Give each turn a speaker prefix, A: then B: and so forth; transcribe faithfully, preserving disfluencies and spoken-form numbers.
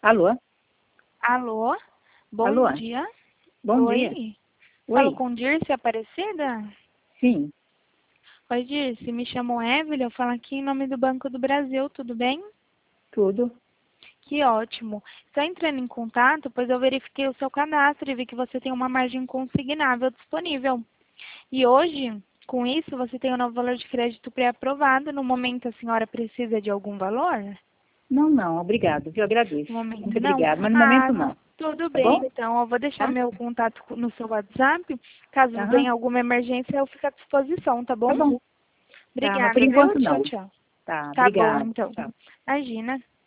A: Alô?
B: Alô? Bom
A: Alô?
B: dia.
A: Bom
B: Oi.
A: dia.
B: Falo
A: Oi?
B: com Dirce Aparecida?
A: Sim,
B: Oi, Dirce. Me chamo Evelyn. Eu falo aqui em nome do Banco do Brasil. Tudo bem?
A: tudo.
B: Que ótimo. Estou entrando em contato, pois eu verifiquei o seu cadastro e vi que você tem uma margem consignável disponível. E hoje, com isso, você tem um novo valor de crédito pré-aprovado. No momento, a senhora precisa de algum valor?
A: Não, não, obrigado, viu? Agradeço.
B: No momento,
A: Muito
B: não?
A: obrigada, mas no momento
B: Ah,
A: não.
B: tudo
A: Tá
B: bem,
A: bom?
B: então. Eu vou deixar
A: Tá?
B: meu contato no seu WhatsApp. Caso
A: Aham.
B: venha alguma emergência, eu fico à disposição, tá
A: Tá
B: bom?
A: bom. Tá, mas por
B: Obrigada, viu?
A: enquanto
B: Tchau,
A: não.
B: tchau.
A: Tá,
B: Tá bom,
A: obrigada.
B: então.
A: Tchau.
B: Imagina.